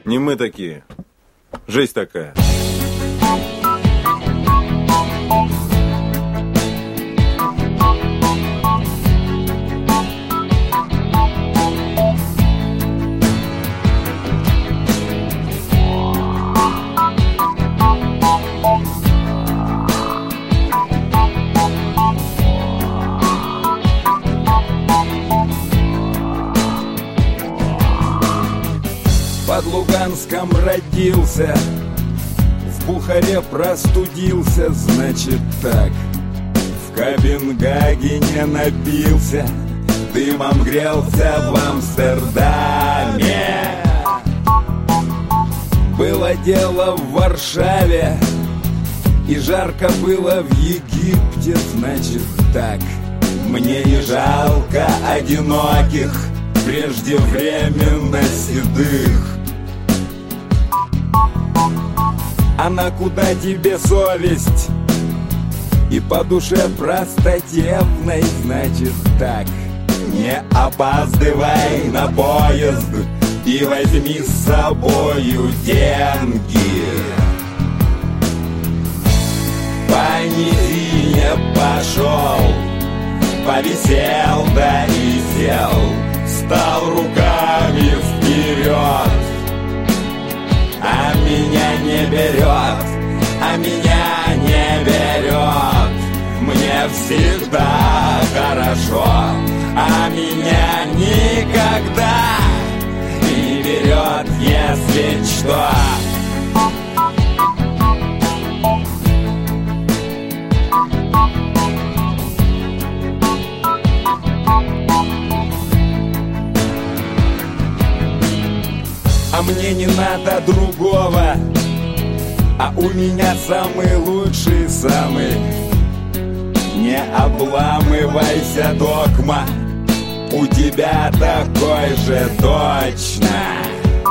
Не мы такие. Жизнь такая. Под Луганском родился, в Бухаре простудился, значит так. В Копенгагене напился, дымом грелся в Амстердаме. Было дело в Варшаве, и жарко было в Египте, значит так. Мне не жалко одиноких, преждевременно седых. А на куда тебе совесть? И по душе простодетной, значит так. Не опаздывай на поезд и возьми с собою деньги. По низине пошел, повисел да и сел, стал руками вперед. А меня не берет, а меня не берет. Мне всегда хорошо, а меня никогда не берет, если что. А мне не надо другого, а у меня самый лучший, самый. Не обламывайся, догма, у тебя такой же точно.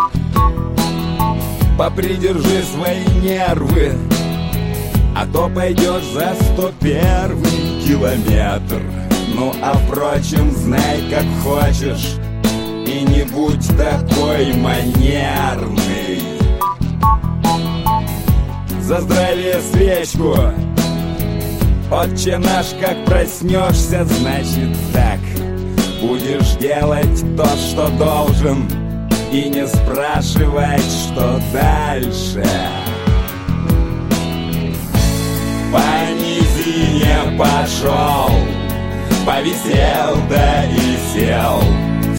Попридержи свои нервы, а то пойдешь за 101-й километр. Ну а впрочем, знай как хочешь, и не будь такой манерный. За здравие свечку, отче наш, как проснешься, значит так. Будешь делать то, что должен, и не спрашивать, что дальше. По низине пошел, повисел да и сел,